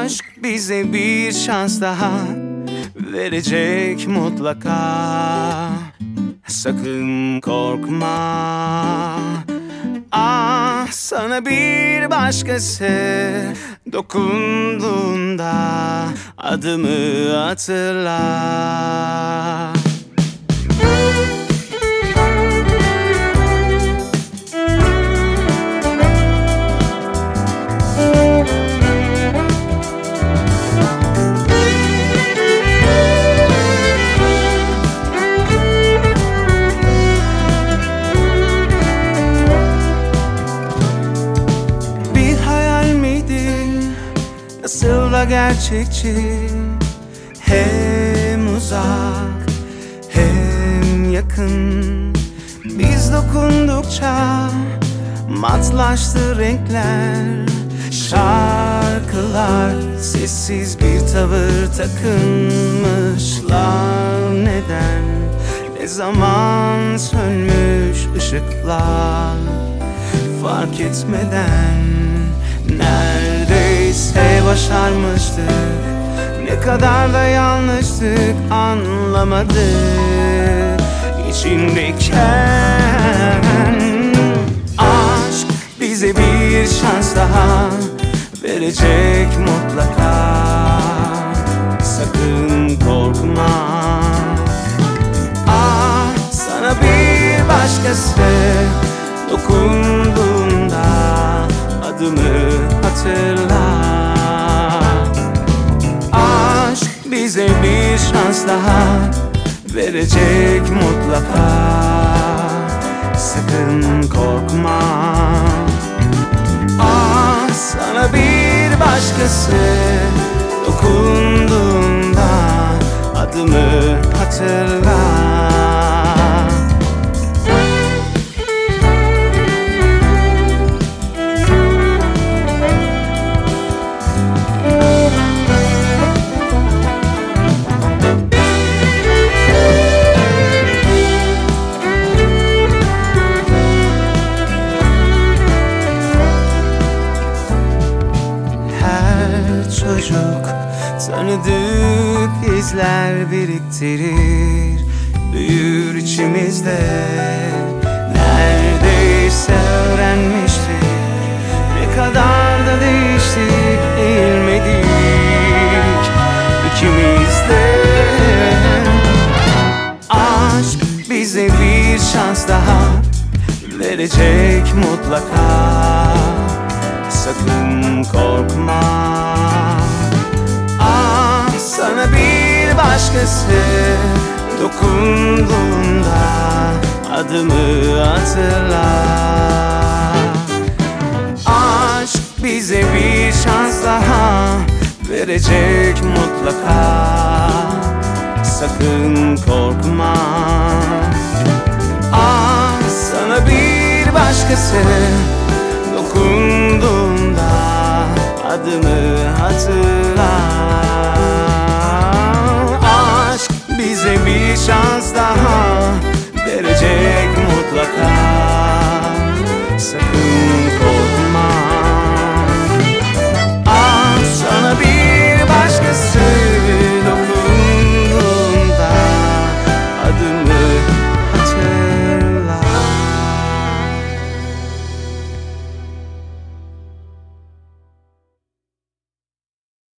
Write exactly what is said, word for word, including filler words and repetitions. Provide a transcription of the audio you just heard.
Aşk bize bir şans daha verecek mutlaka. Sakın korkma. Ah, sana bir başkası dokunduğunda adımı hatırla. Nasıl da gerçekçi, hem uzak hem yakın. Biz dokundukça matlaştı renkler. Şarkılar sessiz bir tavır takınmışlar. Neden, ne zaman sönmüş ışıklar fark etmeden. Neredeyse başarmıştık, ne kadar da yanlıştık anlamadık içindeyken. Aşk bize bir şans daha verecek mutlaka. Sakın korkma. Ah, sana bir başkası dokunduğunda adımı hatırla. Aşk bize bir şans daha verecek mutlaka. Sakın korkma. Ah, sana bir başkası dokunduğunda adımı hatırla. Çocuk tanıdık izler biriktirir, büyür içimizde. Neredeyse öğrenmiştik, ne kadar da değiştik, eğilmedik ikimiz de. Aşk bize bir şans daha verecek mutlaka. Sakın korkma. Ah, sana bir başkası dokunduğunda adımı hatırla. Aşk bize bir şans daha verecek mutlaka. Sakın korkma. Ah, sana bir başkası dokunduğunda adımı hatırla.